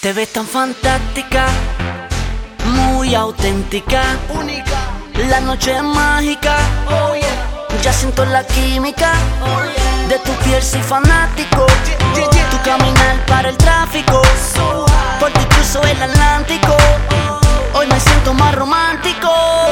Te ves tan fantástica, muy auténtica, única. la noche es mágica, Oh yeah, ya siento la química. oh yeah. De tu piel soy fanático, Yeah, yeah. tu caminar para el tráfico, So high. por ti cruzo el Atlántico. Hoy me siento más romántico.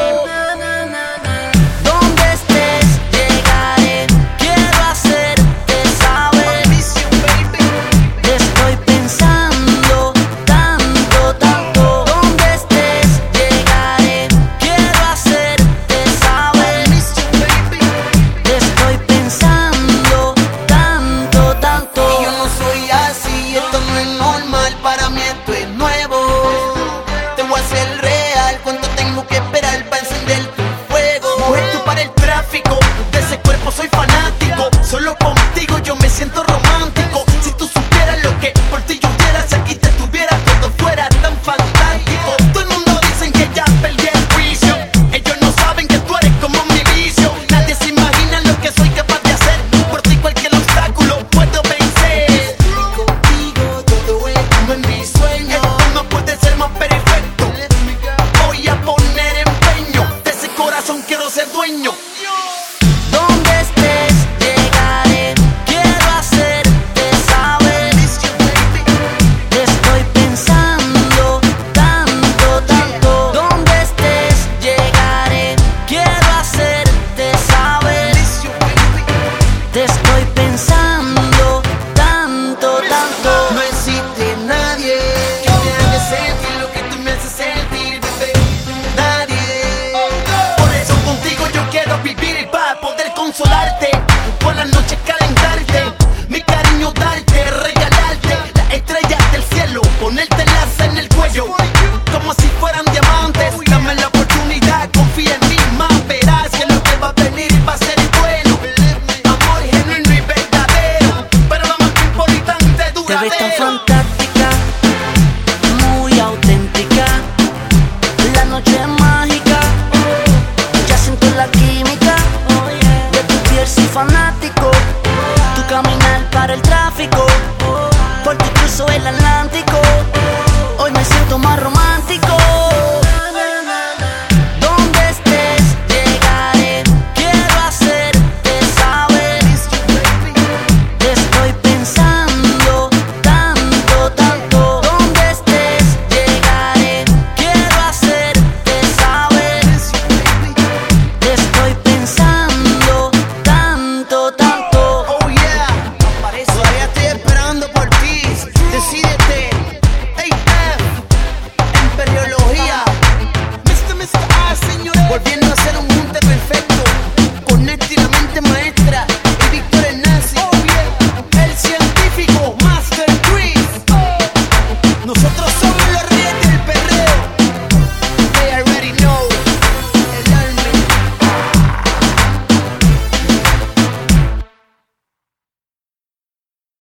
Donde estés llegaré, quiero hacerte saber. Miss you, baby. Te estoy pensando tanto, tanto. Donde estés llegaré, quiero hacerte saber. Miss you, baby. Te estoy pensando tanto, tanto. Y yo no soy así, esto no es normal, para mí esto es nuevo. Te voy a hacer real, cuánto tengo que esperar para encender tu fuego. Mujer, tú para el tráfico, de ese cuerpo soy fanático. Solo contigo yo me siento romántico. Si tú supieras lo que por ti yo diera, si aquí te tuviera todo fuera tan fantástico. Todo el mundo dicen que ya perdí el juicio. Ellos no saben que tú eres como mi vicio. Nadie se imagina lo que soy capaz de hacer. Por ti cualquier obstáculo puedo vencer. Contigo todo es como en mi sueño. Esto no puede ser más perfecto. Voy a poner empeño. De ese corazón quiero ser dueño. Donde estés llegaré, quiero hacerte saber. Miss you, baby. Te estoy pensando tanto, tanto. Donde estés llegaré, quiero hacerte saber. Miss you, baby. Te estoy pensando tanto, tanto. No existe nadie que me haga sentir lo que tú me haces sentir, bebé. Nadie. Por eso contigo yo quiero vivir para poder consolarte por las noches calientes.